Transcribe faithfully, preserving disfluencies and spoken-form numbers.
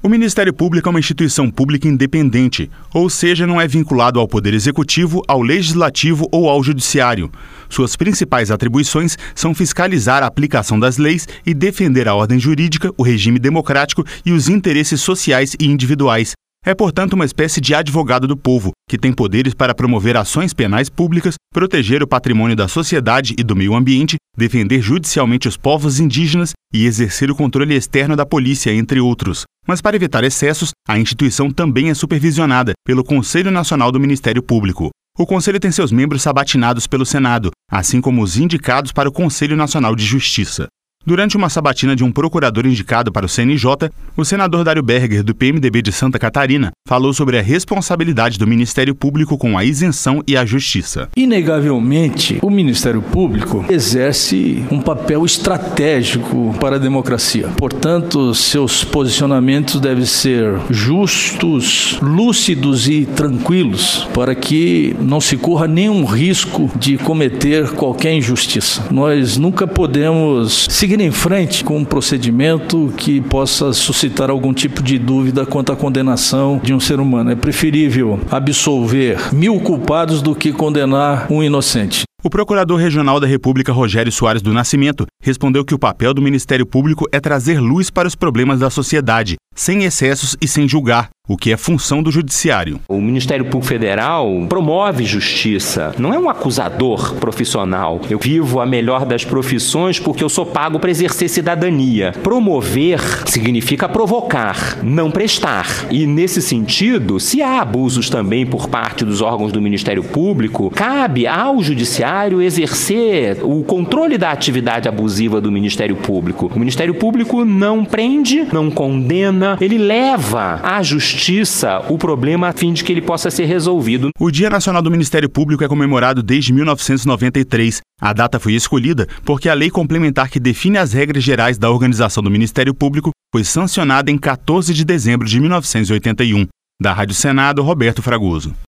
O Ministério Público é uma instituição pública independente, ou seja, não é vinculado ao Poder Executivo, ao Legislativo ou ao Judiciário. Suas principais atribuições são fiscalizar a aplicação das leis e defender a ordem jurídica, o regime democrático e os interesses sociais e individuais. É, portanto, uma espécie de advogado do povo, que tem poderes para promover ações penais públicas, proteger o patrimônio da sociedade e do meio ambiente, defender judicialmente os povos indígenas e exercer o controle externo da polícia, entre outros. Mas para evitar excessos, a instituição também é supervisionada pelo Conselho Nacional do Ministério Público. O Conselho tem seus membros sabatinados pelo Senado, assim como os indicados para o Conselho Nacional de Justiça. Durante uma sabatina de um procurador indicado para o C N J, o senador Dário Berger, do P M D B de Santa Catarina, falou sobre a responsabilidade do Ministério Público com a isenção e a justiça. Inegavelmente, o Ministério Público exerce um papel estratégico para a democracia. Portanto, seus posicionamentos devem ser justos, lúcidos e tranquilos, para que não se corra nenhum risco de cometer qualquer injustiça. Nós nunca podemos seguir em frente com um procedimento que possa suscitar algum tipo de dúvida quanto à condenação de um ser humano. É preferível absolver mil culpados do que condenar um inocente. O Procurador Regional da República, Rogério Soares do Nascimento, respondeu que o papel do Ministério Público é trazer luz para os problemas da sociedade, sem excessos e sem julgar, o que é função do Judiciário. O Ministério Público Federal promove justiça, não é um acusador profissional. Eu vivo a melhor das profissões porque eu sou pago para exercer cidadania. Promover significa provocar, não prestar. E nesse sentido, se há abusos também por parte dos órgãos do Ministério Público, cabe ao Judiciário exercer o controle da atividade abusiva do Ministério Público. O Ministério Público não prende, não condena, ele leva à justiça o problema a fim de que ele possa ser resolvido. O Dia Nacional do Ministério Público é comemorado desde mil novecentos e noventa e três. A data foi escolhida porque a lei complementar que define as regras gerais da organização do Ministério Público foi sancionada em quatorze de dezembro de mil novecentos e oitenta e um. Da Rádio Senado, Roberto Fragoso.